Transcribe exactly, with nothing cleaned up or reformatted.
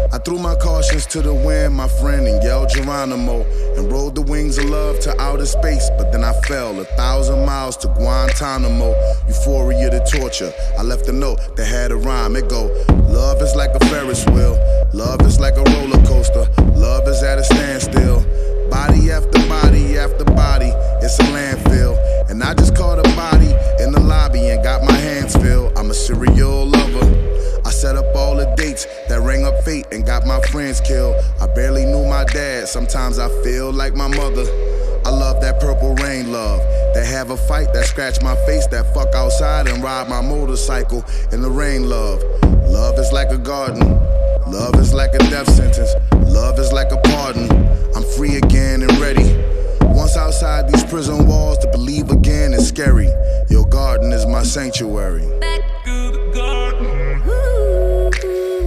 I threw my cautions to the wind, my friend, and yelled Geronimo, and rode the wings of love to outer space. But then I fell a thousand miles to Guantanamo. Euphoria to torture. I left a note that had a rhyme. It go, love is like a Ferris wheel. Love is like a roller coaster. Love is at a standstill. Body after body after body, it's a landfill. And I just caught a body in the lobby and got my hands filled. I'm a serial lover. I set up all the dates that rang up fate and got my friends killed. I barely knew my dad, sometimes I feel like my mother. I love that purple rain love, that have a fight, that scratch my face, that fuck outside and ride my motorcycle in the rain love. Love is like a garden, love is like a death sentence, love is like a pardon. I'm free again and ready. Once outside these prison walls, to believe again is scary. Your garden is my sanctuary. Back to the garden. Ooh.